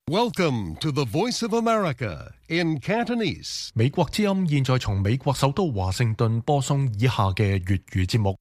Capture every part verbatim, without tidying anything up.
Welcome to the Voice of America in Cantonese. 美國之音現在從美國首都華盛頓播送以下嘅粵語節目。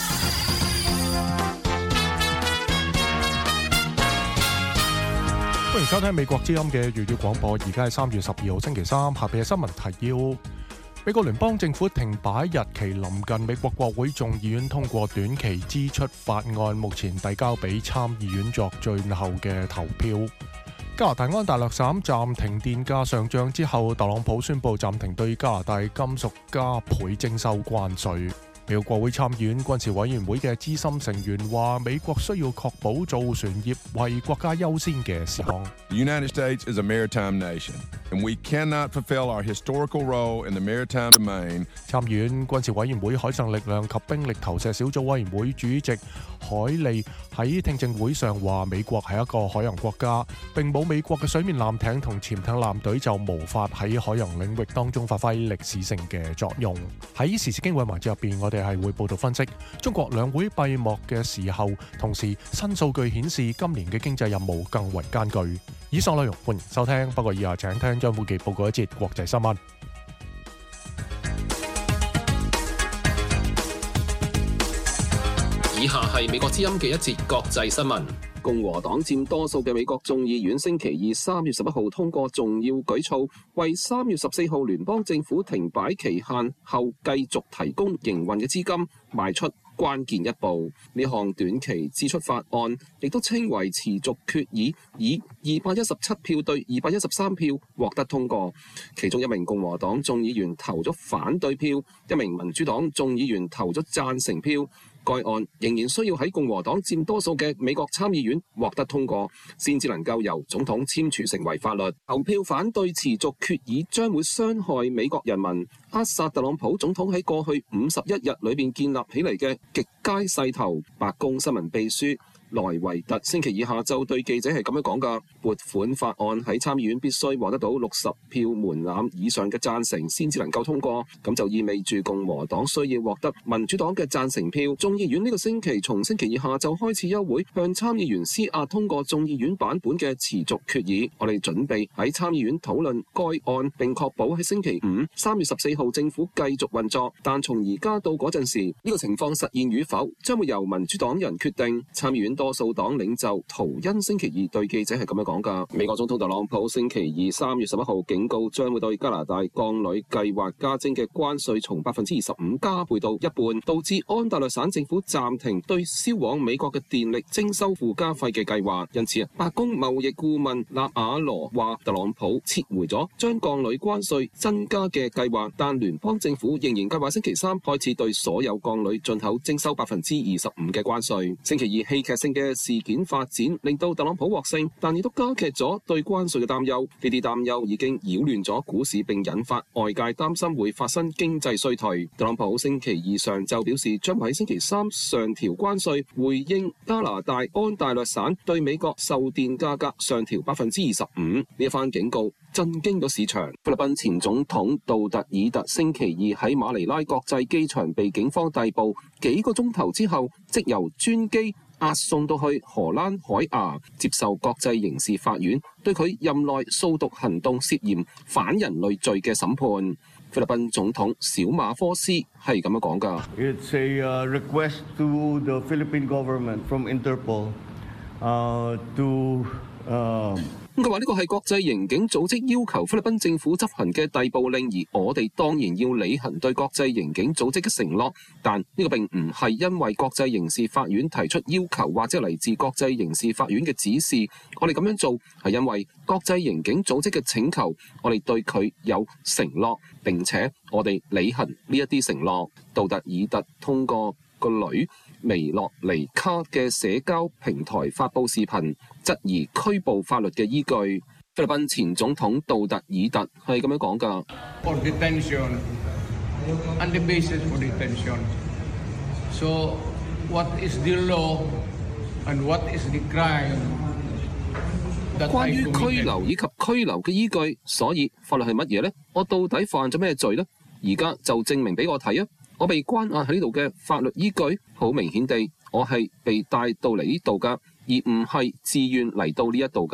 歡迎收聽美國之音嘅粵語廣播。而家係三月十二號星期三，下邊嘅新聞提要。美國聯邦政府停擺日期臨近，美國國會眾議院通過短期支出法案，目前遞交俾參議院作最後嘅投票。加拿大安大略省暫停電價上漲之後，特朗普宣布暫停對加拿大金屬加倍徵收關稅。美國國會參議院軍事委員會嘅資深成員話，美國需要確保造船業為國家優先嘅事項。 The United States is a maritime nation, and we cannot fulfill our historical role in the maritime domain. 參議院軍事委員會海上力量及兵力投射小組委員會主席海利喺聽證會上話，美國係一個海洋國家，並冇美國嘅水面艦艇同潛艇艦隊就無法喺海洋領域當中發揮歷史性嘅作用。喺時事經緯環節入邊，我哋係會報道分析中國兩會閉幕嘅時候，同時新數據顯示今年嘅經濟任務更為艱巨。以上內容歡迎收聽，不過以下請聽張富傑報告一節國際新聞。 以下係美國之音嘅一節國際新聞。共和黨佔多數嘅美國眾議院星期二三月十一號通過重要舉措，為三月十四號聯邦政府停擺期限後繼續提供營運嘅資金邁出關鍵一步。呢項短期支出法案亦都稱為持續決議，以二百一十七票對二百一十三票獲得通過。其中一名共和黨眾議員投咗反對票，一名民主黨眾議員投咗贊成票。該案仍然需要喺共和黨佔多數嘅美國參議院獲得通過，先至能夠由總統簽署成為法律。投票反對持續決議將會傷害美國人民，扼殺特朗普總統喺過去五十一日裏邊建立起嚟嘅極佳勢頭。白宮新聞秘書萊維特星期二下晝對記者係咁樣講㗎：撥款法案喺參議院必須獲得到六十票門檻以上嘅贊成先至能夠通過，咁就意味住共和黨需要獲得民主黨嘅贊成票。眾議院呢個星期從星期二下晝開始休會，向參議員施壓通過眾議院版本嘅持續決議。我哋準備喺參議院討論該案，並確保喺星期五三月十四號政府繼續運作。但從而家到嗰陣時，呢個情況實現與否，將會由民主黨人決定。參議院多數黨領袖圖恩星期二對記者係咁樣講㗎。美國總統特朗普星期二三月十一號警告，將會對加拿大鋼鋁計劃加徵嘅關稅從百分之二十五加倍到一半，導致安大略省政府暫停對銷往美國嘅電力徵收附加費嘅計劃。因此啊，白宮貿易顧問納瓦羅話，特朗普撤回咗將鋼鋁關稅增加嘅計劃，但聯邦政府仍然計劃星期三開始對所有鋼鋁進口徵收百分之二十五嘅關稅。星期二戲劇性嘅事件發展令到特朗普獲勝，但亦都加劇咗對關稅嘅擔憂。呢啲擔憂已經擾亂咗股市，並引發外界擔心會發生經濟衰退。特朗普星期二上晝表示，將會喺星期三上調關稅，回應加拿大安大略省對美國售電價格上調百分之二十五。呢一番警告震驚咗市場。菲律賓前總統杜特爾特星期二喺馬尼拉國際機場被警方逮捕，幾個鐘頭之後即由專機押送到去荷蘭海牙，接受國際刑事法院對佢任內掃毒行動涉嫌反人類罪嘅審判。菲律賓總統小馬科斯係咁樣講㗎。 It's a request to the Philippine government from Interpol, uh, to, uh 咁佢話呢個係國際刑警組織要求菲律賓政府執行嘅逮捕令，而我哋當然要履行對國際刑警組織嘅承諾。但呢個並唔係因為國際刑事法院提出要求或者嚟自國際刑事法院嘅指示，我哋咁樣做係因為國際刑警組織嘅請求，我哋對佢有承諾，並且我哋履行呢一啲承諾。杜特爾特通過個女微洛尼卡嘅社交平台發布視頻，質疑拘捕法律嘅依據。菲律賓前總統杜特爾特係咁樣講㗎。 For detention and the basis for detention. So what is the law and what is the crime? 關於拘留以及拘留嘅依據，所以法律係乜嘢呢？我到底犯咗咩罪呢？而家就證明俾我睇啊！我被關押喺呢度嘅法律依據，好明顯地，我係被帶到嚟呢度㗎，而唔係自願嚟到呢一度㗎。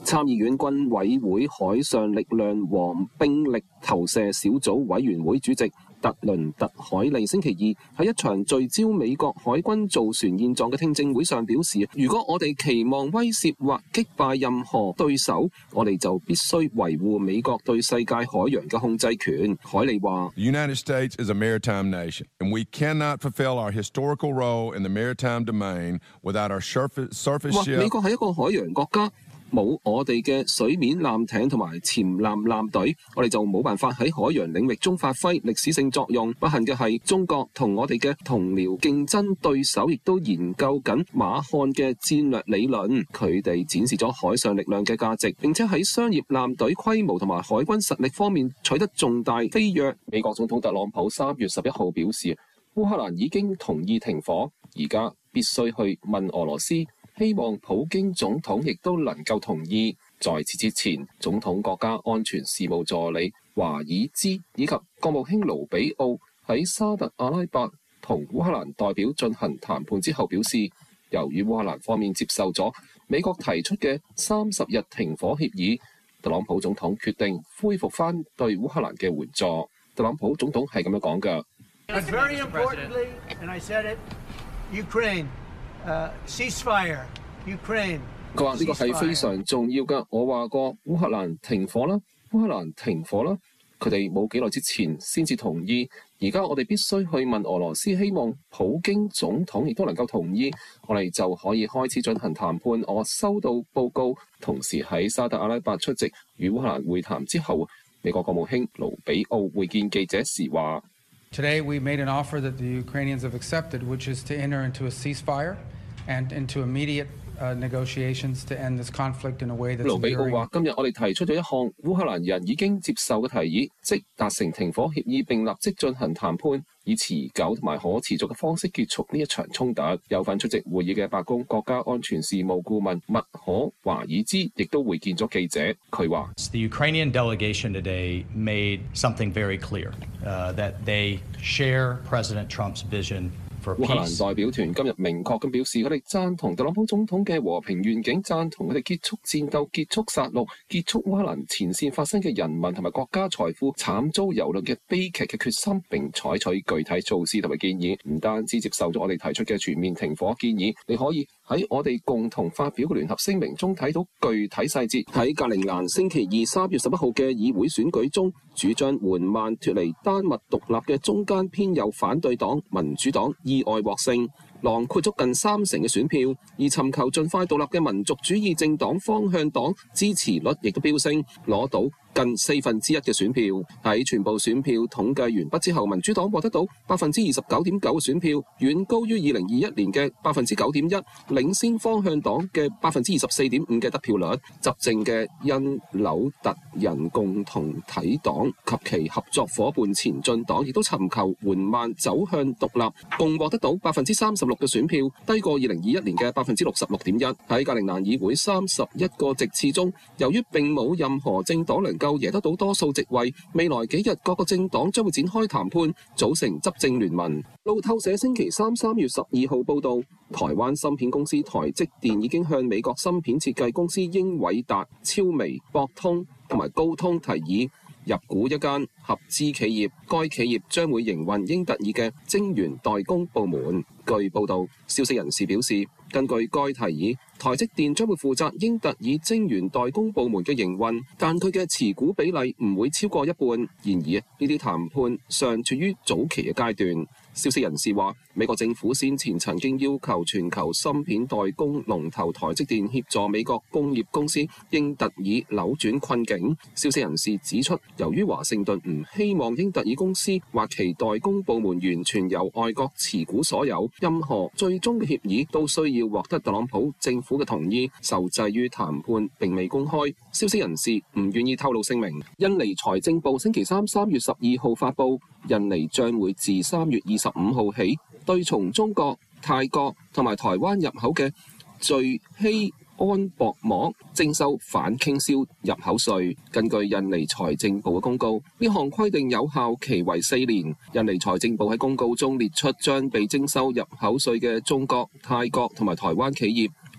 參議院軍委會海上力量和兵力投射小組委員會主席特倫特海利星期二喺一場聚焦美國海軍造船現狀嘅聽證會上表示，如果我哋期望威脅或擊敗任何對手，我哋就必須維護美國對世界海洋嘅控制權。海利話 The United States is a maritime nation, and we cannot fulfill our historical role in the maritime domain without our surface, surface 話 ship. 美國係一個海洋國家，冇我哋嘅水面艦艇同埋潛艦艦隊，我哋就冇辦法喺海洋領域中發揮歷史性作用。不幸嘅係，中國同我哋嘅同僚競爭對手亦都研究緊馬漢嘅戰略理論，佢哋展示咗海上力量嘅價值，並且喺商業艦隊規模同埋海軍實力方面取得重大飛躍。美國總統特朗普三月十一號表示，烏克蘭已經同意停火，而家必須去問俄羅斯。希望普京總統亦都能夠同意。在此之前，總統國家安全事務助理華爾茲以及國務卿盧比奧喺沙特阿拉伯同烏克蘭代表進行談判之後表示，由於烏克蘭方面接受咗美國提出嘅三十日停火協議，特朗普總統決定恢復翻對烏克蘭嘅援助。特朗普總統係咁樣講㗎。 But very importantly, and I said it, Ukraine, uh, ceasefire, Ukraine. 佢話呢個係非常重要㗎。我話過烏克蘭停火啦，烏克蘭停火啦。佢哋冇幾耐之前先至同意，而家我哋必須去問俄羅斯，希望普京總統亦都能夠同意，我哋就可以開始進行談判。我收到報告，同時喺沙特阿拉伯出席與烏克蘭會談之後，美國國務卿盧比奧會見記者時話 ：Today we made an offer that the Ukrainians have accepted, which is to enter into a ceasefire and into immediate Uh, negotiations to end this conflict in a way that's enduring. 盧比奧話：今日我哋提出咗一項烏克蘭人已經接受嘅提議，即達成停火協議並立即進行談判，以持久同埋可持續嘅方式結束呢一場衝突。有份出席會議嘅白宮國家安全事務顧問麥可華爾茲亦都會見咗記者，佢話 The Ukrainian delegation today made something very clear, uh, that they share President Trump's vision. 烏克蘭代表團今日明確咁表示，佢哋贊同特朗普總統嘅和平願景，贊同佢哋結束戰鬥、結束殺戮、結束烏克蘭前線發生嘅人民同埋國家財富慘遭蹂躪嘅悲劇嘅決心，並採取具體措施同埋建議。唔單止接受咗我哋提出嘅全面停火建議，你可以喺我哋共同發表嘅聯合聲明中睇到具體細節。喺格陵蘭星期二三月十一號嘅議會選舉中，主張緩慢脫離丹麥獨立嘅中間偏右反對黨民主黨意外獲勝，囊括咗近三成嘅選票，而尋求盡快獨立嘅民族主義政黨方向黨支持率亦都飆升，攞到近四分之一嘅選票。喺全部選票統計完畢之後，民主黨獲得到百分之二十九點九嘅選票，遠高於二零二一年嘅百分之九點一，領先方向黨嘅百分之二十四點五嘅得票率。執政嘅因紐特人共同體黨及其合作伙伴前進黨亦都尋求緩慢走向獨立，共獲得到百分之三十六嘅選票，低過二零二一年嘅百分之六十六點一。喺格陵蘭議會三十一個席次中，由於並冇任何政黨能夠贏得到多數席位，未來幾日各個政黨將會展開談判，組成執政聯盟。路透社星期三三月十二號報道，台灣芯片公司台積電已經向美國芯片設計公司英偉達、超微、博通同埋高通提議入股一間合資企業，該企業將會營運英特爾嘅晶圓代工部門。據報道，消息人士表示，根據該提議，台積電將會負責英特爾晶圓代工部門嘅營運，但佢嘅持股比例唔會超過一半。然而，呢啲談判尚處於早期嘅階段。消息人士話，美國政府先前曾經要求全球芯片代工龍頭台積電協助美國工業公司英特爾扭轉困境。消息人士指出，由於華盛頓唔希望英特爾公司或其代工部門完全由外國持股所有，任何最終嘅協議都需要獲得特朗普政府嘅同意，受制於談判並未公開。消息人士唔願意透露姓名。印尼財政部星期三三月十二號發布，印尼將會自三月二十五號起，對從中國、泰國同埋台灣入口嘅聚酰胺薄膜徵收反傾銷入口稅。根據印尼財政部嘅公告，呢項規定有效期為四年。印尼財政部喺公告中列出將被徵收入口稅嘅中國、泰國同埋台灣企業，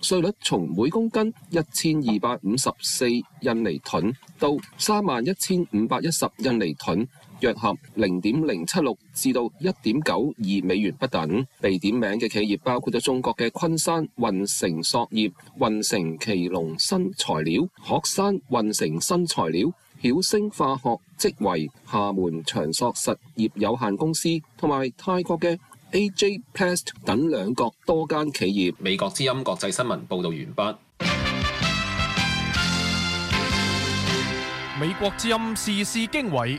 稅率從每公斤一千二百五十四印尼盾到三萬一千五百一十印尼盾，約合零點零七六至到一點九二美元不等。被點名嘅企業包括咗中國嘅昆山運成塑業、運成奇隆新材料、鶴山運成新材料、曉星化學、積維、廈門長塑實業有限公司同埋泰國嘅 A J Plast 等兩國多間企業。美國之音國際新聞報導完畢。 美國之音時事經緯。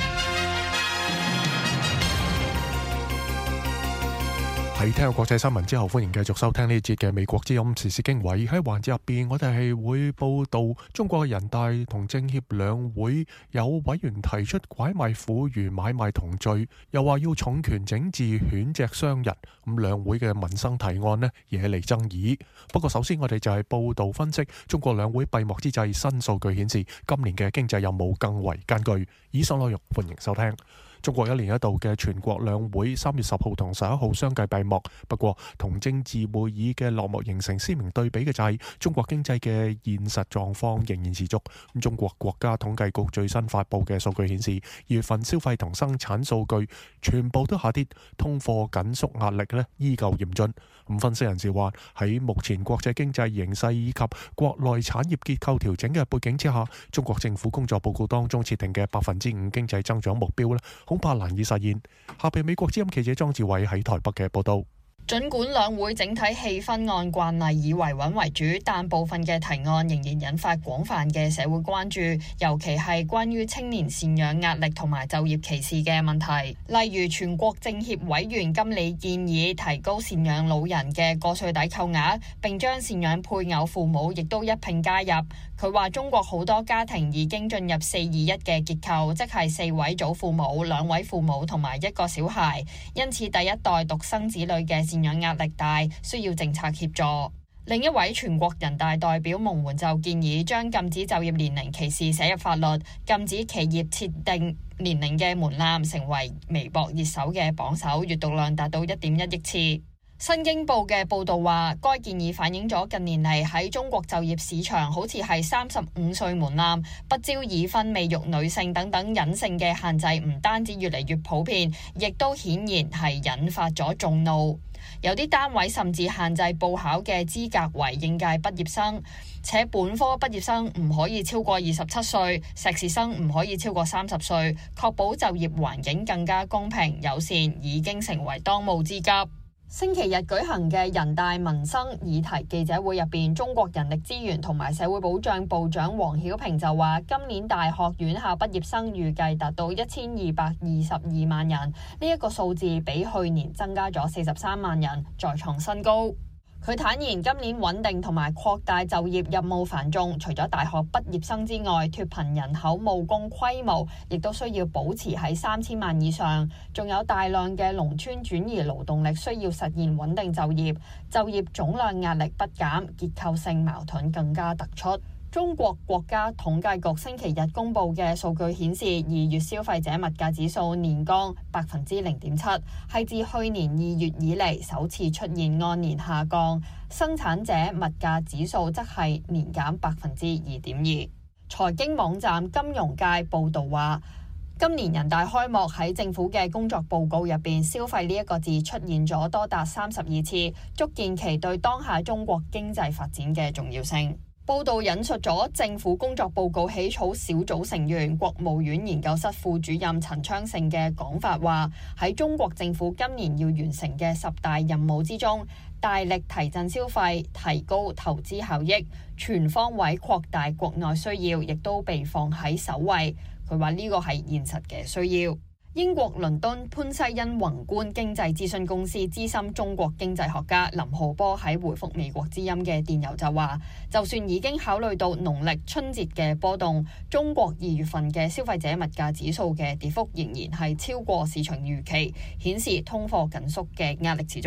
喺聽過國際新聞之後，歡迎繼續收聽呢一節嘅美國之音時事經緯。喺環節入邊，我哋係會報道中國嘅人大同政協兩會有委員提出拐賣婦孺買賣同罪，又話要重拳整治犬隻傷人。咁兩會嘅民生提案呢惹嚟爭議。不過首先我哋就係報道分析中國兩會閉幕之際，新數據顯示今年嘅經濟有冇更為艱巨。以上內容歡迎收聽。中國一年一度嘅全國兩會三月十號同十一號相繼閉幕，不過同政治會議嘅落幕形成鮮明對比嘅就係中國經濟嘅現實狀況仍然持續。中國國家統計局最新發布嘅數據顯示，二月份消費同生產數據全部都下跌，通貨緊縮壓力呢依舊嚴峻。咁分析人士話，喺目前國際經濟形勢以及國內產業結構調整嘅背景之下，中國政府工作報告當中設定嘅百分之五經濟增長目標呢恐怕難以實現。下邊美國之音記者莊志偉喺台北嘅報道。 儘管兩會整體氣氛按慣例以維穩為主，但部分嘅提案仍然引發廣泛嘅社會關注，尤其係關於青年贍養壓力同埋就業歧視嘅問題。例如，全國政協委員金理建議提高贍養老人嘅個稅抵扣額，並將贍養配偶父母亦都一併加入。佢話中國好多家庭已經進入四二一嘅結構，即係四位祖父母、兩位父母同埋一個小孩，因此第一代獨生子女嘅贍養壓力大，需要政策協助。另一位全國人大代表蒙援就建議將禁止就業年齡歧視寫入法律，禁止企業設定年齡嘅門檻，成為微博熱搜嘅榜首，閱讀量達到一點一億次。新京報嘅報導話，該建議反映咗近年嚟喺中國就業市場好似係三十五歲門檻、不招已婚未育女性等等隱性嘅限制，唔單止越嚟越普遍，亦都顯然係引發咗眾怒。有啲單位甚至限制報考嘅資格為應屆畢業生，且本科畢業生唔可以超過二十七歲，碩士生唔可以超過三十歲，確保就業環境更加公平友善，已經成為當務之急。星期日舉行嘅人大民生議題記者會入邊，中國人力資源同埋社會保障部長黃曉平就話，今年大學院校畢業生預計達到一千二百二十二萬人，呢一個數字比去年增加咗四十三萬人，再創新高。佢坦言，今年穩定同埋擴大就業任務繁重，除咗大學畢業生之外，脫貧人口務工規模亦都需要保持喺三千萬以上，仲有大量嘅農村轉移勞動力需要實現穩定就業，就業總量壓力不減，結構性矛盾更加突出。中國國家統計局星期日公布嘅數據顯示，二月消費者物價指數年降百分之零點七，係自去年二月以嚟首次出現按年下降。生產者物價指數則係年減百分之二點二。財經網站金融界報導話，今年人大開幕喺政府嘅工作報告入邊，消費呢一個字出現咗多達三十二次，足見其對當下中國經濟發展嘅重要性。報道引述咗政府工作報告起草小組成員、國務院研究室副主任陳昌盛嘅講法話，喺中國政府今年要完成嘅十大任務之中，大力提振消費、提高投資效益、全方位擴大國內需要，亦都被放喺首位。佢話呢個係現實嘅需要。英國倫敦潘西恩宏觀經濟諮詢公司資深中國經濟學家林浩波喺回覆美國之音嘅電郵就話，就算已經考慮到農曆春節嘅波動，中國二月份嘅消費者物價指數嘅跌幅仍然係超過市場預期，顯示通貨緊縮嘅壓力持續。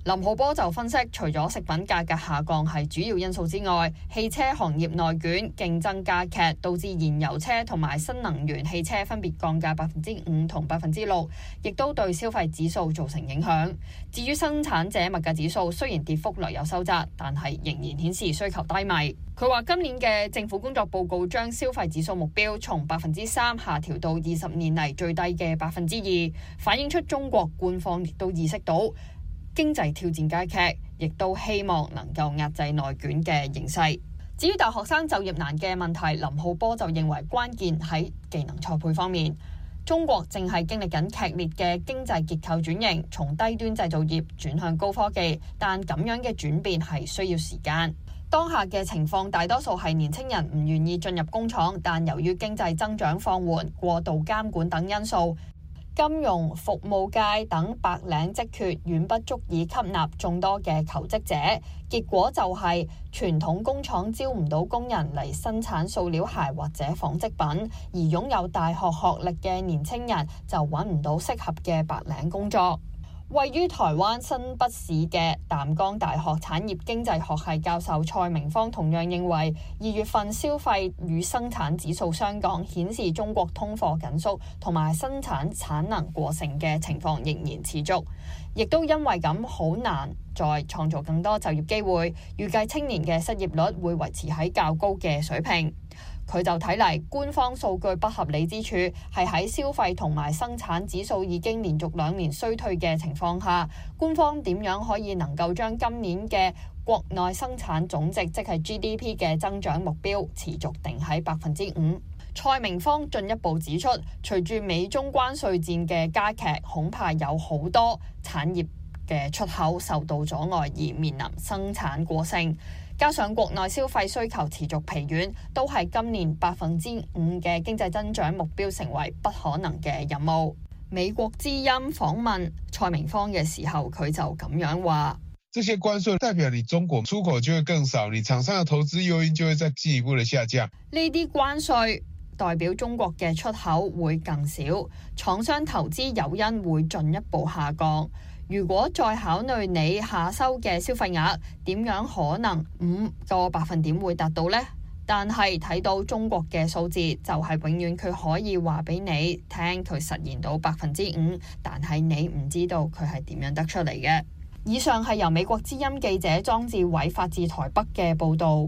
林浩波就分析，除咗食品價格下降係主要因素之外，汽車行業內卷競爭加劇，導致燃油車同埋新能源汽車分別降價百分之五同百分之六，亦都對消費指數造成影響。至於生產者物價指數，雖然跌幅略有收窄，但係仍然顯示需求低迷。佢話今年嘅政府工作報告將消費指數目標從百分之三下調到二十年嚟最低嘅百分之二，反映出中國官方亦都意識到經濟挑戰加劇，亦都希望能夠壓制內卷嘅形勢。至於大學生就業難嘅問題，林浩波就認為關鍵喺技能錯配方面。中國正係經歷緊劇烈嘅經濟結構轉型，從低端製造業轉向高科技，但咁樣嘅轉變係需要時間。當下嘅情況大多數係年輕人唔願意進入工廠，但由於經濟增長放緩、過度監管等因素，金融服務界等白領職缺遠不足以吸納眾多嘅求職者，結果就係傳統工廠招唔到工人嚟生產塑料鞋或者紡織品，而擁有大學學歷嘅年輕人就揾唔到適合嘅白領工作。位於台灣新北市嘅淡江大學產業經濟學系教授蔡明芳同樣認為，二月份消費與生產指數相降，顯示中國通貨緊縮同埋生產產能過剩嘅情況仍然持續，亦都因為咁好難再創造更多就業機會，預計青年嘅失業率會維持喺較高嘅水平。佢就睇嚟，官方數據不合理之處係喺消費同埋生產指數已經連續兩年衰退嘅情況下，官方點樣可以能夠將今年嘅國內生產總值，即係 G D P 嘅增長目標持續定喺百分之五？蔡明芳進一步指出，隨住美中關稅戰嘅加劇，恐怕有好多產業嘅出口受到阻礙而面臨生產過剩。加上國內消費需求持續疲軟，都係今年百分之五嘅經濟增長目標成為不可能嘅任務。美國之音訪問蔡明芳嘅時候，佢就咁樣話： 這些關稅代表你中國出口就會更少，你廠商嘅投資誘因就會再進一步的下降。 呢啲關稅代表中國嘅出口會更少，廠商投資誘因會進一步下降。如果再考慮你下收嘅消費額，點樣可能五個百分點會達到呢？但係睇到中國嘅數字，就係永遠佢可以話俾你聽，佢實現到百分之五，但係你唔知道佢係點樣得出嚟嘅。以上係由美國之音記者莊志偉發自台北嘅報導。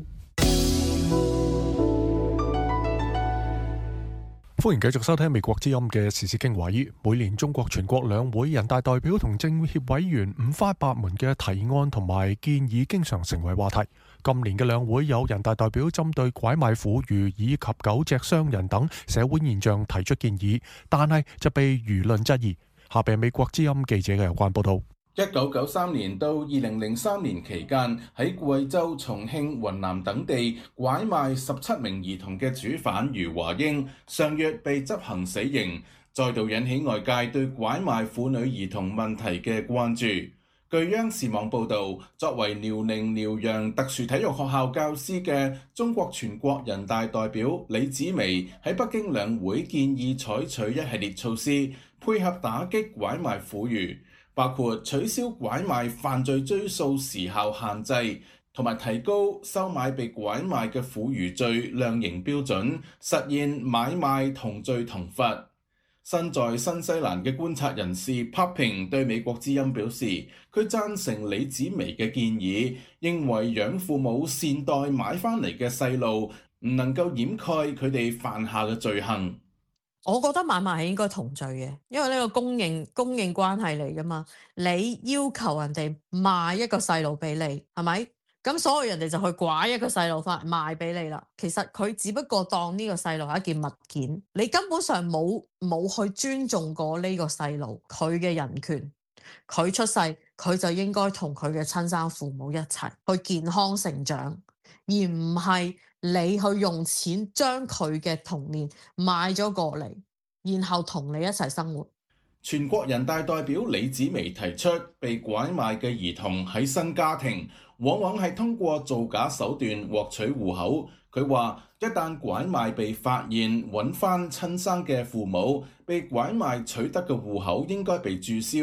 歡迎繼續收聽美國之音嘅時事經緯。每年中國全國兩會人大代表同政協委員五花八門嘅提案同埋建議經常成為話題。今年嘅兩會有人大代表針對拐賣婦孺以及狗隻傷人等社會現象提出建議，但係就被輿論質疑。下邊美國之音記者嘅有關報道。 一九九三年到二零零三年期間，喺貴州、重慶、雲南等地拐賣十七名兒童嘅主犯余華英，上月被執行死刑，再度引起外界對拐賣婦女兒童問題嘅關注。據央視網報導，作為遼寧遼陽特殊體育學校教師嘅中國全國人大代表李子薇喺北京兩會建議採取一系列措施，配合打擊拐賣婦孺，包括取消拐賣犯罪追訴時效限制，同埋提高收買被拐賣嘅婦孺罪量刑標準，實現買賣同罪同罰。身在新西蘭嘅觀察人士 Popping 對美國之音表示，佢贊成李子薇嘅建議，認為養父母善待買翻嚟嘅細路，唔能夠掩蓋佢哋犯下嘅罪行。 我覺得買賣係應該同罪嘅，因為呢個供應供應關係嚟噶嘛。你要求人哋賣一個細路俾你，係咪？咁所以人哋就去拐一個細路翻賣俾你啦。其實佢只不過當呢個細路係一件物件，你根本上冇冇去尊重過呢個細路佢嘅人權。佢出世，佢就應該同佢嘅親生父母一齊去健康成長，而唔係你去用錢將佢嘅童年買咗過嚟，然後同你一齊生活。 全國人大代表李子薇提出，被拐賣嘅兒童喺新家庭往往係通過造假手段獲取戶口。佢話一旦拐賣被發現，揾翻親生嘅父母，被拐賣取得嘅戶口應該被註銷。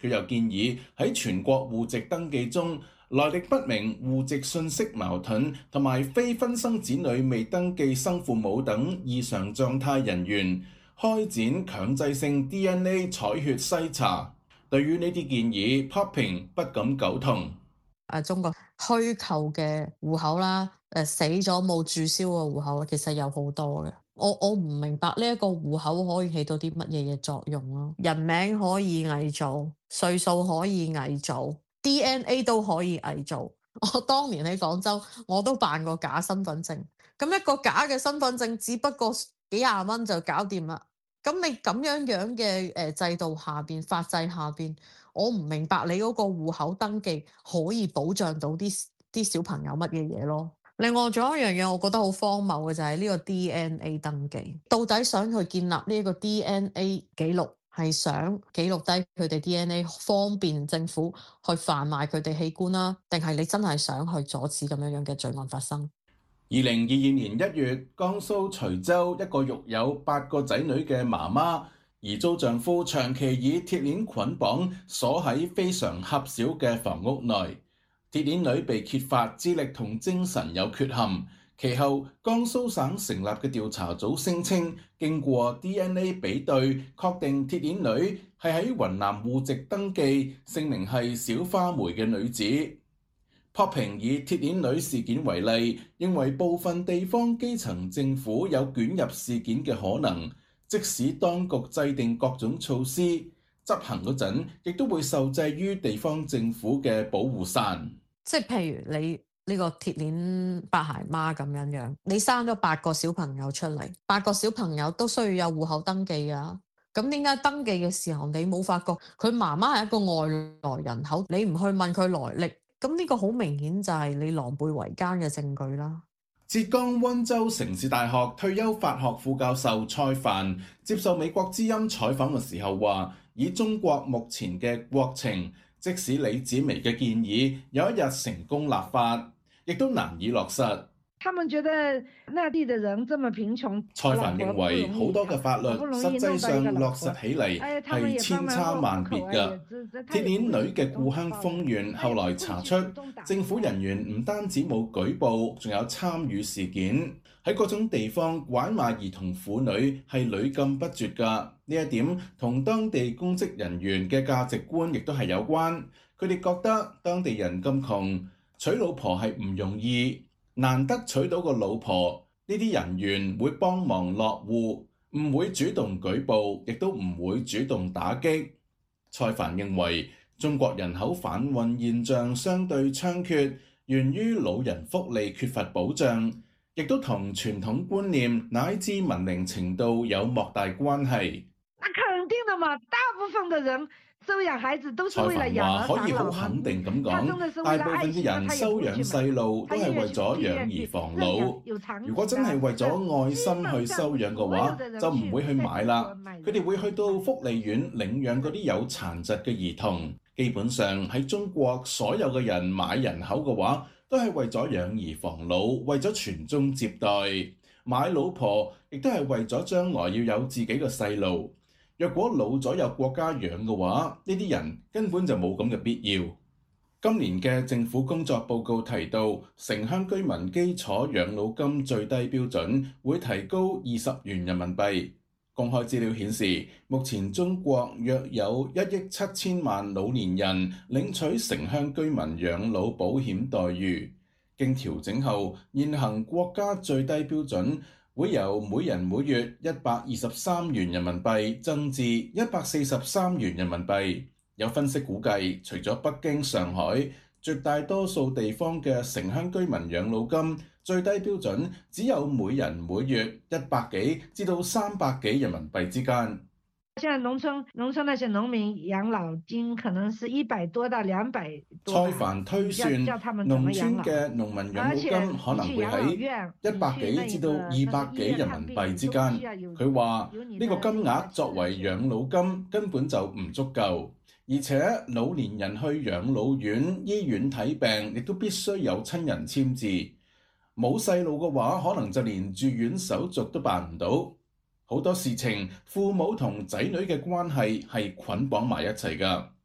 佢又建議喺全國戶籍登記中，來歷不明、戶籍信息矛盾同埋非婚生子女未登記生父母等異常狀態人員，開展強制性 D N A 採血篩查。對於呢啲建議 ，Popping 不敢苟同。 誒，中國虛構嘅戶口啦，誒死咗冇註銷嘅戶口，其實有好多嘅。我我唔明白呢一個戶口可以起到啲乜嘢嘅作用咯？人名可以偽造，歲數可以偽造 ，D N A 都可以偽造。我當年喺廣州，我都辦過假身份證。咁一個假嘅身份證，只不過幾廿蚊就搞掂啦。咁你咁樣樣嘅誒制度下邊、法制下邊，我唔明白你嗰個戶口登記可以保障到啲啲小朋友乜嘢嘢咯？另外仲有一樣嘢，我覺得好荒謬嘅就係呢個 D N A 登記，到底想去建立呢一個 D N A 記錄，係想記錄低佢哋 D N A 方便政府去販賣佢哋器官啦，定係你真係想去阻止咁樣樣嘅罪案發生？ 二零二二年一月，江蘇徐州一個育有八個仔女嘅媽媽，疑遭丈夫長期以鐵鏈捆綁鎖喺非常狹小嘅房屋內。鐵鏈女被揭發智力同精神有缺陷，其後江蘇省成立嘅調查組聲稱，經過 D N A 比對，確定鐵鏈女係喺雲南戶籍登記，姓名係小花梅嘅女子。Popping 以鐵鏈女事件為例，認為部分地方基層政府有捲入事件嘅可能，即使當局制定各種措施，執行嗰陣亦都會受制於地方政府嘅保護傘。 即係譬如你呢個鐵鏈八鞋媽咁樣樣，你生咗八個小朋友出嚟，八個小朋友都需要有戶口登記㗎。咁點解登記嘅時候你冇發覺佢媽媽係一個外來人口，你唔去問佢來歷？咁呢個好明顯就係你狼狽為奸嘅證據啦。 浙江溫州城市大學退休法學副教授蔡帆接受美國之音採訪嘅時候話，以中國目前嘅國情，即使李子薇嘅建議有一日成功立法，亦都難以落實。 他們覺得內地的人這麼貧窮。 蔡帆認為好多嘅法律實際上落實起嚟係千差萬別嘅。鐵鏈女嘅故鄉豐縣後來查出，政府人員唔單止冇舉報，仲有參與事件。喺各種地方拐賣兒童婦女係屢禁不絕㗎。呢一點同當地公職人員嘅價值觀亦都係有關。佢哋覺得當地人咁窮，娶老婆係唔容易。難得娶到個老婆，呢啲人員會幫忙落戶，唔會主動舉報，亦都唔會主動打擊。蔡帆認為中國人口販運現象相對猖獗，源於老人福利缺乏保障，亦都同傳統觀念乃至文明程度有莫大關係。 那肯定的嘛，大部分的人收養孩子都是為了養兒防老。 蔡帆話可以好肯定咁講，大部分嘅人收養細路都係為咗養兒防老。如果真係為咗愛心去收養嘅話，就唔會去買啦。佢哋會去到福利院領養嗰啲有殘疾嘅兒童。基本上喺中國，所有嘅人買人口嘅話，都係為咗養兒防老，為咗傳宗接代。買老婆亦都係為咗將來要有自己嘅細路。若果老咗有國家養嘅話，呢啲人根本就冇咁嘅必要。今年嘅政府工作報告提到，城鄉居民基礎養老金最低標準會提高二十元人民幣。公開資料顯示，目前中國約有一億七千萬老年人領取城鄉居民養老保險待遇。經調整後，現行國家最低標準會由每人每月一百二十三元人民幣增至一百四十三元人民幣。有分析估計，除咗北京、上海，絕大多數地方嘅城鄉居民養老金最低標準只有每人每月一百幾至到三百幾人民幣之間。 現在農村農村那些農民養老金可能是一百多到兩百多。 蔡帆推算，農村嘅農民養老金可能會喺一百幾至到二百幾人民幣之間。佢話呢個金額作為養老金根本就唔足夠，而且老年人去養老院、醫院睇病，亦都必須有親人簽字。冇細路嘅話，可能就連住院手續都辦唔到。好多事情，父母同仔女嘅關係係捆綁埋一齊㗎。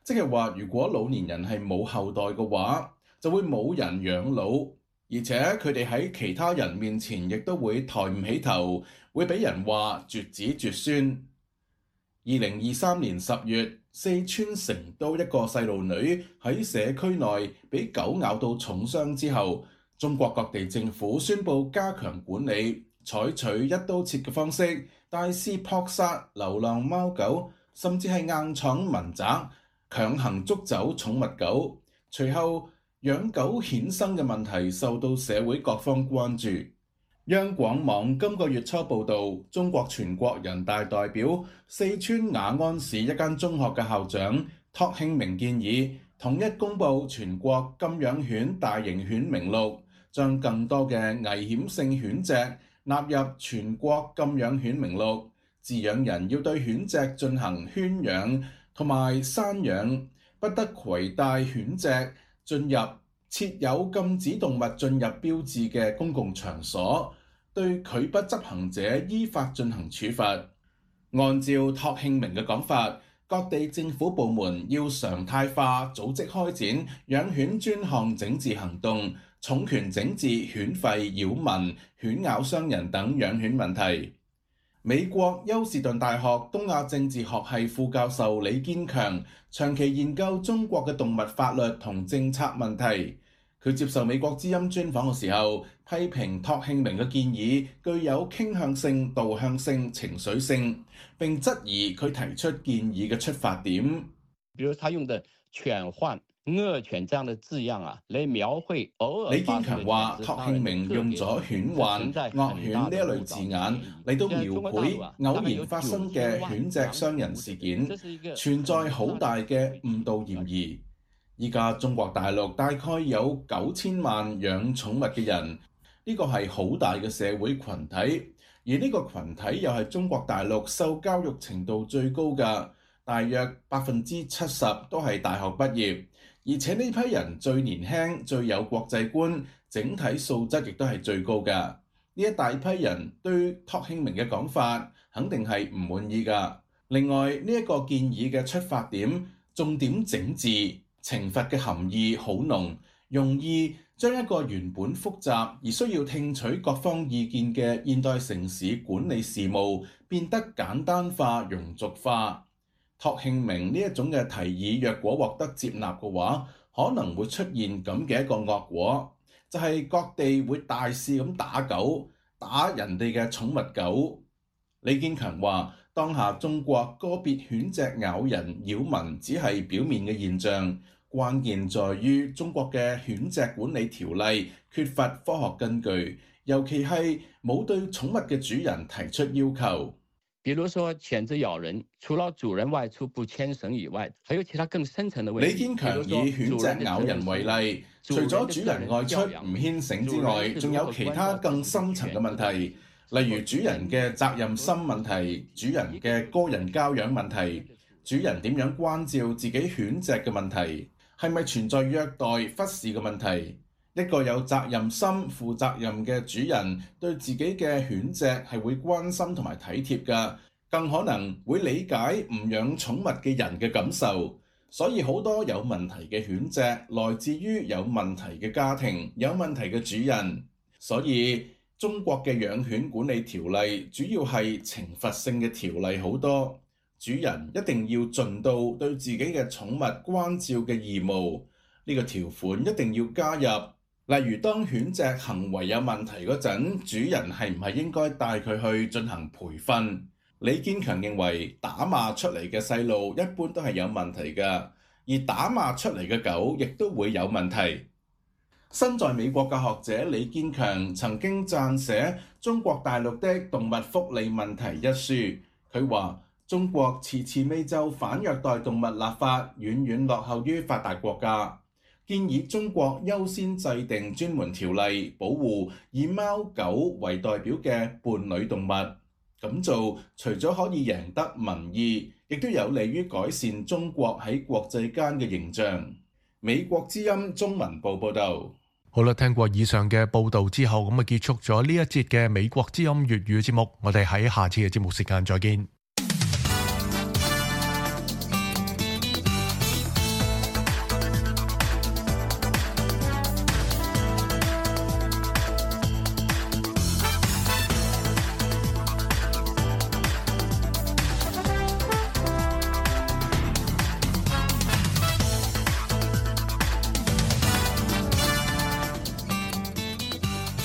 即係話如果老年人係冇後代嘅話，就會冇人養老，而且佢哋喺其他人面前亦都會抬唔起頭，會俾人話絕子絕孫。二零二三年十月，四川成都一個細路女喺社區內俾狗咬到重傷之後，中國各地政府宣布加強管理，採取一刀切嘅方式，大肆撲殺流浪貓狗，甚至係硬闖民宅，強行捉走寵物狗。隨後，養狗衍生嘅問題受到社會各方關注。央廣網今個月初報導，中國全國人大代表、四川雅安市一間中學嘅校長郝慶明建議，統一公佈全國禁養犬大型犬名錄，將更多嘅危險性犬隻納入全國禁養犬名錄。飼養人要對犬隻進行圈養同埋散養，不得攜帶犬隻進入設有禁止動物進入標誌嘅公共場所，對拒不執行者依法進行處罰。按照郝慶明嘅講法，各地政府部門要常態化組織開展養犬專項整治行動，重拳整治犬吠、擾民、犬咬傷人等養犬問題。美國休士頓大學東亞政治學系副教授李堅強長期研究中國嘅動物法律同政策問題。佢接受美國之音專訪嘅時候，批評郝慶明嘅建議具有傾向性、導向性、情緒性，並質疑佢提出建議嘅出發點。 比如他用的犬患、惡犬這樣的字樣啊，嚟描繪偶爾。 李堅強話：郝慶明用咗犬患、惡犬呢一類字眼嚟到描繪偶然發生嘅犬隻傷人事件，存在好大嘅誤導嫌疑。依家中國大陸大概有九千萬養寵物嘅人，呢個係好大嘅社會群體，而呢個群體又係中國大陸受教育程度最高嘅，大約百分之七十都係大學畢業，而且呢批人最年輕、最有國際觀，整體素質亦都係最高嘅。呢一大批人對郝慶明嘅講法肯定係唔滿意㗎。另外呢一個建議嘅出發點，重點整治。懲罰嘅含義好濃，容易將一個原本複雜而需要聽取各方意見嘅現代城市管理事務變得簡單化、庸俗化。郝慶明呢一種嘅提議，若果獲得接納嘅話，可能會出現咁嘅一個惡果，就係、是、各地會大肆咁打狗，打人哋嘅寵物狗。李堅強話：當下中國個別犬隻咬人、擾民只係表面嘅現象。關鍵在於中國嘅犬隻管理條例缺乏科學根據，尤其係冇對寵物嘅主人提出要求。 比如說犬隻咬人，除了主人外出不牽繩以外，還有其他更深層的問題。 李堅強以犬隻咬人為例，除咗主人外出唔牽繩之外，仲有其他更深層嘅問題，例如主人嘅責任心問題、主人嘅個人教養問題、主人點樣關照自己犬隻嘅問題。係咪存在虐待、忽視嘅問題？一個有責任心、負責任嘅主人對自己嘅犬隻係會關心同埋體貼㗎，更可能會理解唔養寵物嘅人嘅感受。所以好多有問題嘅犬隻來自於有問題嘅家庭、有問題嘅主人。所以中國嘅養犬管理條例主要係懲罰性嘅條例好多。主人一定要盡到對自己嘅寵物關照嘅義務，呢個條款一定要加入。例如當犬隻行為有問題嗰陣，主人係唔係應該帶佢去進行培訓？李堅強認為打罵出嚟嘅細路一般都係有問題㗎，而打罵出嚟嘅狗亦都會有問題。身在美國嘅學者李堅強曾經撰寫《中國大陸的動物福利問題》一書，佢話：中國遲遲未就反虐待動物立法，遠遠落後於發達國家。建議中國優先制定專門條例，保護以貓狗為代表嘅伴侶動物。咁做除咗可以贏得民意，亦都有利於改善中國喺國際間嘅形象。美國之音中文部報導。 好啦，聽過以上嘅報導之後，咁啊結束咗呢一節嘅美國之音粵語節目。我哋喺下次嘅節目時間再見。